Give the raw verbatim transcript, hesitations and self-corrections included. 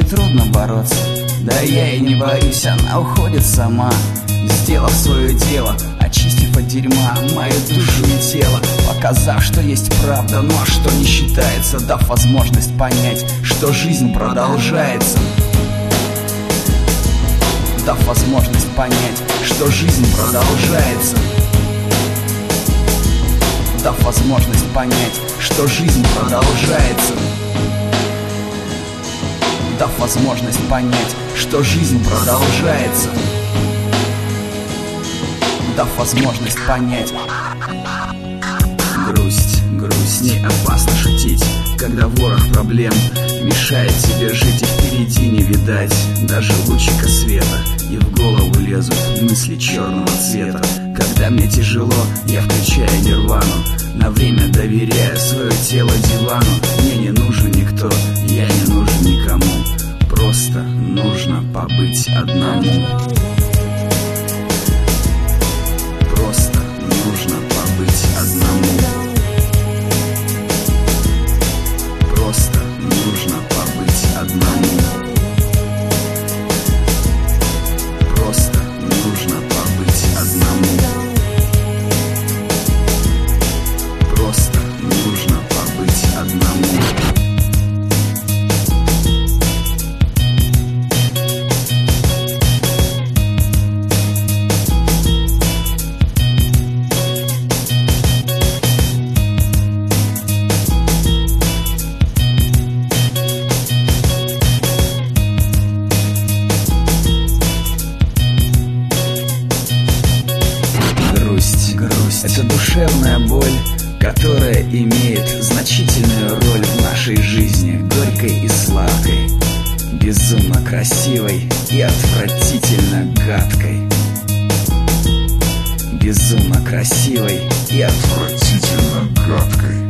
трудно бороться. Да я и не боюсь, она уходит сама, сделав свое дело, очистив от дерьма мою душу и тело, показав, что есть правда, ну а что не считается, дав возможность понять, что жизнь продолжается. Дав возможность понять, что жизнь продолжается. Дав возможность понять, что жизнь продолжается. Дав возможность понять, что жизнь продолжается. Дав возможность понять. Грусть, грусть, не опасно шутить, когда ворох проблем мешает тебе жить, и впереди не видать даже лучика света, и в голову лезут мысли черного цвета. Когда мне тяжело, я включаю нирвану, на время доверяя свое тело дивану. Мне не нужен никто, я не нужен никому, просто нужно побыть одному. Просто нужно побыть одному. Просто нужно побыть одному. Просто нужно побыть одному. Просто нужно побыть одному. Это душевная боль, которая имеет значительную роль в нашей жизни, горькой и сладкой, безумно красивой и отвратительно гадкой. Безумно красивой и отвратительно гадкой.